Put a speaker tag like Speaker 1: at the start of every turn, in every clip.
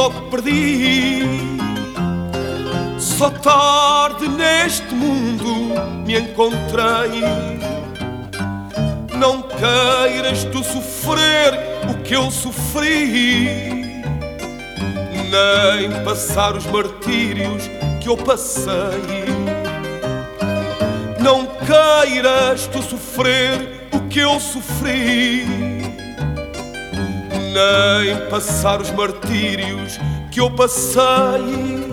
Speaker 1: só perdi. Só tarde neste mundo me encontrei. Não queiras tu sofrer o que eu sofri, nem passar os martírios que eu passei. Não queiras tu sofrer o que eu sofri, nem passar os martírios que eu passei.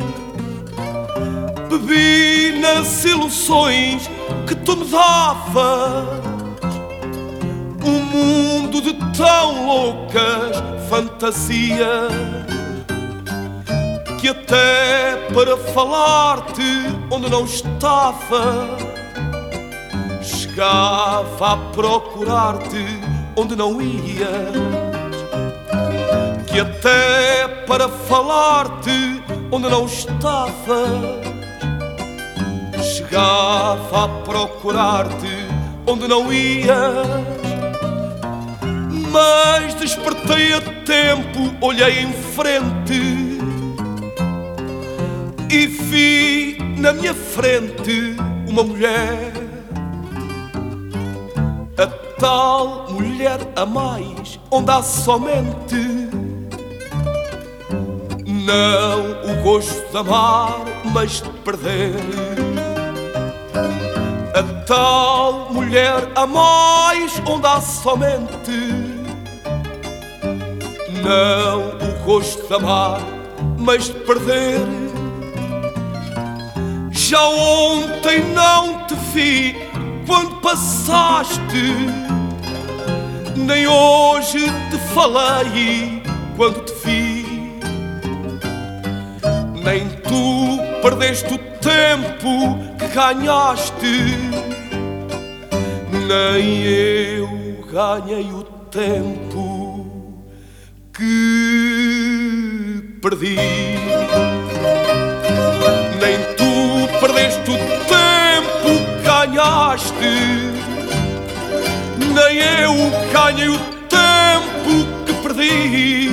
Speaker 1: Bebi nas ilusões que tu me davas, um mundo de tão loucas fantasias, que até para falar-te onde não estava, chegava a procurar-te onde não ias. Que até para falar-te onde não estava, chegava a procurar-te onde não ias. Mas despertei a tempo, olhei em frente e vi na minha frente uma mulher. A tal mulher a mais, onde há somente não o gosto de amar, mas de perder. A tal mulher a mais, onde há somente não o gosto de amar, mas de perder. Já ontem não te vi quando passaste, nem hoje te falei quando te vi. Nem tu perdeste o tempo que ganhaste, nem eu ganhei o tempo que perdi. Nem tu perdeste o tempo que ganhaste, nem eu ganhei o tempo que perdi.